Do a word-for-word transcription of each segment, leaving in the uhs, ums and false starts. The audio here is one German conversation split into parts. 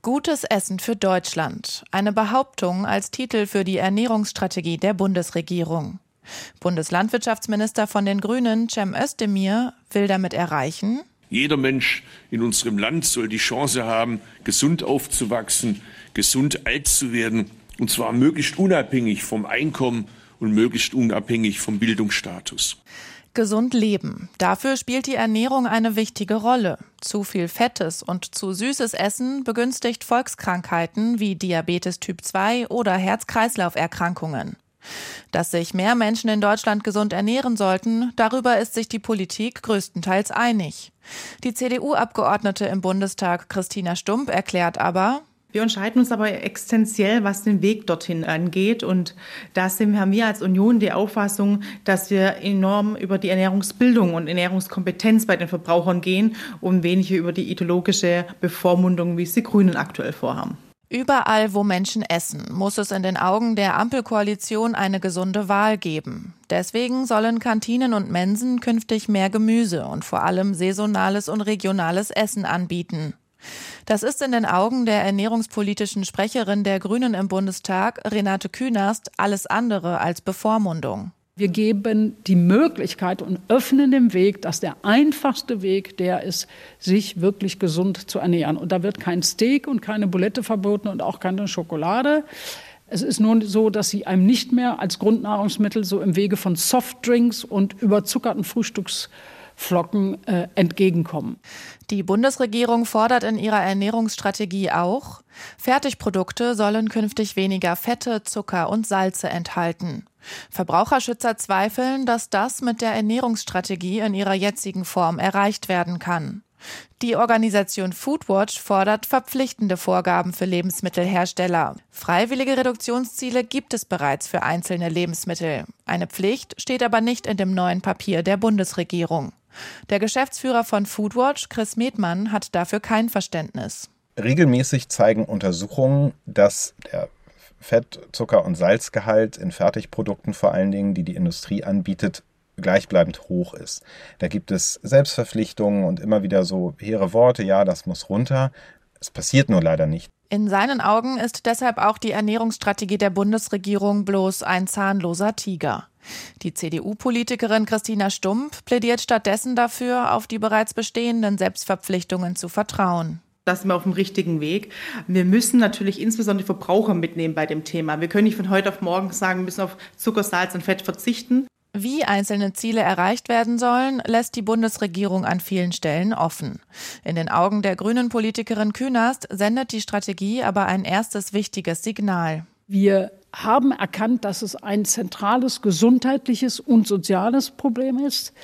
Gutes Essen für Deutschland. Eine Behauptung als Titel für die Ernährungsstrategie der Bundesregierung. Bundeslandwirtschaftsminister von den Grünen, Cem Özdemir, will damit erreichen: Jeder Mensch in unserem Land soll die Chance haben, gesund aufzuwachsen, gesund alt zu werden, und zwar möglichst unabhängig vom Einkommen und möglichst unabhängig vom Bildungsstatus. Gesund leben. Dafür spielt die Ernährung eine wichtige Rolle. Zu viel fettes und zu süßes Essen begünstigt Volkskrankheiten wie Diabetes Typ zwei oder Herz-Kreislauf-Erkrankungen. Dass sich mehr Menschen in Deutschland gesund ernähren sollten, darüber ist sich die Politik größtenteils einig. Die C D U-Abgeordnete im Bundestag Christina Stump erklärt aber: Wir unterscheiden uns aber existenziell, was den Weg dorthin angeht. Und da haben wir als Union die Auffassung, dass wir enorm über die Ernährungsbildung und Ernährungskompetenz bei den Verbrauchern gehen und weniger über die ideologische Bevormundung, wie es die Grünen aktuell vorhaben. Überall, wo Menschen essen, muss es in den Augen der Ampelkoalition eine gesunde Wahl geben. Deswegen sollen Kantinen und Mensen künftig mehr Gemüse und vor allem saisonales und regionales Essen anbieten. Das ist in den Augen der ernährungspolitischen Sprecherin der Grünen im Bundestag, Renate Künast, alles andere als Bevormundung. Wir geben die Möglichkeit und öffnen den Weg, dass der einfachste Weg der ist, sich wirklich gesund zu ernähren. Und da wird kein Steak und keine Bulette verboten und auch keine Schokolade. Es ist nur so, dass sie einem nicht mehr als Grundnahrungsmittel so im Wege von Softdrinks und überzuckerten Frühstücksflocken äh, entgegenkommen. Die Bundesregierung fordert in ihrer Ernährungsstrategie auch: Fertigprodukte sollen künftig weniger Fette, Zucker und Salze enthalten. Verbraucherschützer zweifeln, dass das mit der Ernährungsstrategie in ihrer jetzigen Form erreicht werden kann. Die Organisation Foodwatch fordert verpflichtende Vorgaben für Lebensmittelhersteller. Freiwillige Reduktionsziele gibt es bereits für einzelne Lebensmittel. Eine Pflicht steht aber nicht in dem neuen Papier der Bundesregierung. Der Geschäftsführer von Foodwatch, Chris Medmann, hat dafür kein Verständnis. Regelmäßig zeigen Untersuchungen, dass der Fett-, Zucker- und Salzgehalt in Fertigprodukten vor allen Dingen, die die Industrie anbietet, gleichbleibend hoch ist. Da gibt es Selbstverpflichtungen und immer wieder so hehre Worte, ja, das muss runter. Es passiert nur leider nicht. In seinen Augen ist deshalb auch die Ernährungsstrategie der Bundesregierung bloß ein zahnloser Tiger. Die C D U-Politikerin Christina Stump plädiert stattdessen dafür, auf die bereits bestehenden Selbstverpflichtungen zu vertrauen. Da sind wir auf dem richtigen Weg. Wir müssen natürlich insbesondere die Verbraucher mitnehmen bei dem Thema. Wir können nicht von heute auf morgen sagen, wir müssen auf Zucker, Salz und Fett verzichten. Wie einzelne Ziele erreicht werden sollen, lässt die Bundesregierung an vielen Stellen offen. In den Augen der grünen Politikerin Künast sendet die Strategie aber ein erstes wichtiges Signal. Wir haben erkannt, dass es ein zentrales gesundheitliches und soziales Problem ist,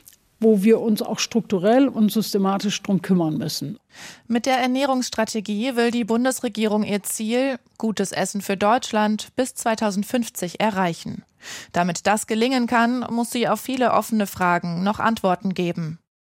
wo wir uns auch strukturell und systematisch drum kümmern müssen. Mit der Ernährungsstrategie will die Bundesregierung ihr Ziel, gutes Essen für Deutschland, bis zweitausendfünfzig erreichen. Damit das gelingen kann, muss sie auf viele offene Fragen noch Antworten geben.